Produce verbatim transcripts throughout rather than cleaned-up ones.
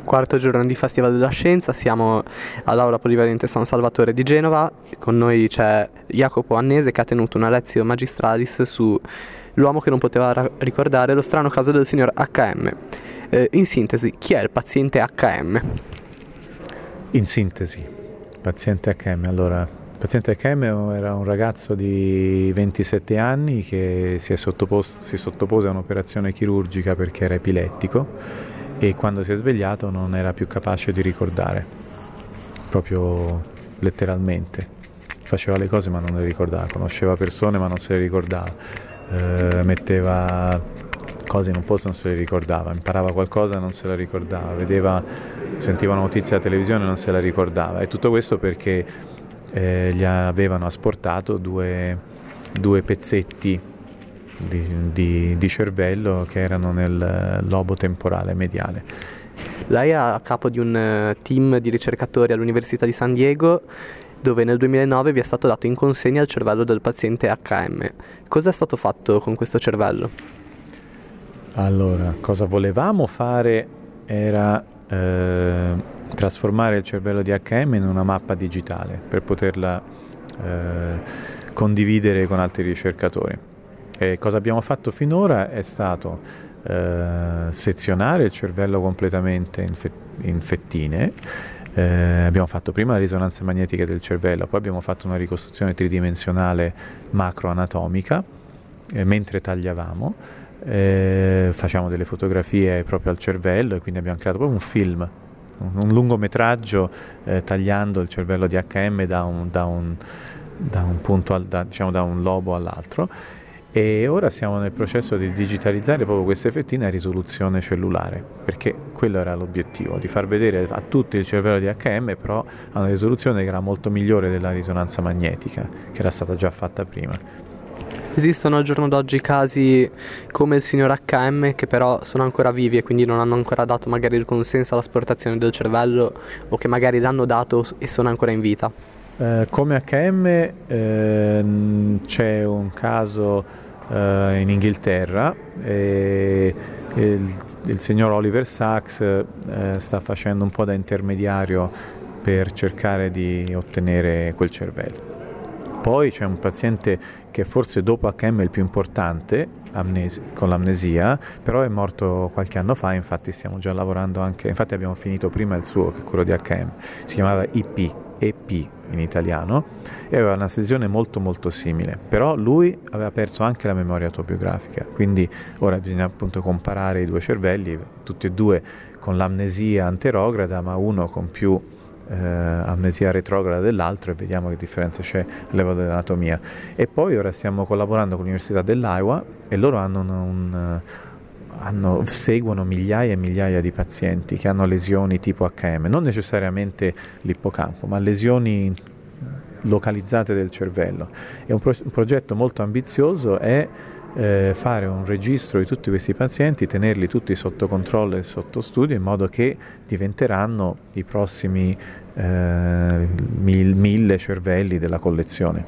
Quarto giorno di Festival della Scienza, siamo all'Aula Polivalente San Salvatore di Genova. Con noi c'è Jacopo Annese, che ha tenuto una lezione magistralis su l'uomo che non poteva ra- ricordare lo strano caso del signor acca emme. Eh, in sintesi, chi è il paziente acca emme? In sintesi, paziente acca emme. Allora, il paziente acca emme era un ragazzo di ventisette anni che si, è sottoposto, si sottopose a un'operazione chirurgica perché era epilettico e quando si è svegliato non era più capace di ricordare, proprio letteralmente. Faceva le cose ma non le ricordava, conosceva persone ma non se le ricordava, eh, metteva cose in un posto e non se le ricordava, imparava qualcosa e non se la ricordava, vedeva, sentiva una notizia alla televisione e non se la ricordava. E tutto questo perché eh, gli avevano asportato due, due pezzetti Di, di, di cervello che erano nel lobo temporale mediale. Lei è a capo di un team di ricercatori all'Università di San Diego, dove nel duemilanove vi è stato dato in consegna il cervello del paziente acca emme. Cosa è stato fatto con questo cervello? Allora, cosa volevamo fare era eh, trasformare il cervello di acca emme in una mappa digitale per poterla eh, condividere con altri ricercatori. E cosa abbiamo fatto finora è stato eh, sezionare il cervello completamente in, fe- in fettine. Eh, abbiamo fatto prima la risonanza magnetica del cervello, poi abbiamo fatto una ricostruzione tridimensionale macroanatomica eh, mentre tagliavamo. Eh, facciamo delle fotografie proprio al cervello e quindi abbiamo creato proprio un film, un, un lungometraggio eh, tagliando il cervello di acca emme da un, da un, da un punto al, da, diciamo da un lobo all'altro. E ora siamo nel processo di digitalizzare proprio queste fettine a risoluzione cellulare, perché quello era l'obiettivo, di far vedere a tutti il cervello di acca emme, però a una risoluzione che era molto migliore della risonanza magnetica, che era stata già fatta prima. Esistono al giorno d'oggi casi come il signor acca emme che però sono ancora vivi e quindi non hanno ancora dato magari il consenso all'asportazione del cervello, o che magari l'hanno dato e sono ancora in vita? Eh, come acca emme eh, c'è un caso eh, in Inghilterra e il, il signor Oliver Sacks eh, sta facendo un po' da intermediario per cercare di ottenere quel cervello. Poi c'è un paziente che forse dopo acca emme è il più importante, amnesi- con l'amnesia, però è morto qualche anno fa, infatti stiamo già lavorando anche, infatti abbiamo finito prima il suo che quello di acca emme, si chiamava i pi, e pi in italiano, e aveva una lesione molto molto simile, però lui aveva perso anche la memoria autobiografica, quindi ora bisogna appunto comparare i due cervelli, tutti e due con l'amnesia anterograda, ma uno con più eh, amnesia retrograda dell'altro, e vediamo che differenza c'è a livello dell'anatomia. E poi ora stiamo collaborando con l'Università dell'Iowa e loro hanno un, un Hanno, seguono migliaia e migliaia di pazienti che hanno lesioni tipo acca emme, non necessariamente l'ippocampo, ma lesioni localizzate del cervello. E un, pro- un progetto molto ambizioso è eh, fare un registro di tutti questi pazienti, tenerli tutti sotto controllo e sotto studio, in modo che diventeranno i prossimi eh, mil- mille cervelli della collezione.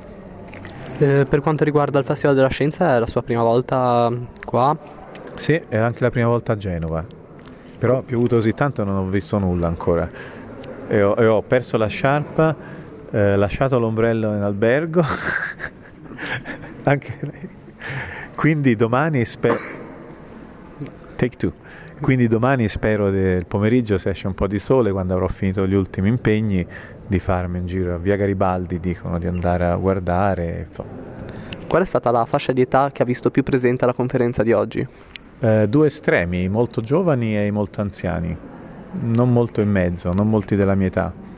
Eh, per quanto riguarda il Festival della Scienza, è la sua prima volta qua? Sì, era anche la prima volta a Genova, però ha piovuto così tanto e non ho visto nulla ancora. E ho, e ho perso la sciarpa, eh, lasciato l'ombrello in albergo, anche lei. Quindi domani spero... Take two. Quindi domani spero del pomeriggio, se esce un po' di sole, quando avrò finito gli ultimi impegni, di farmi un giro a Via Garibaldi, dicono di andare a guardare. Qual è stata la fascia di età che ha visto più presente alla conferenza di oggi? Eh, due estremi, i molto giovani e i molto anziani, non molto in mezzo, non molti della mia età.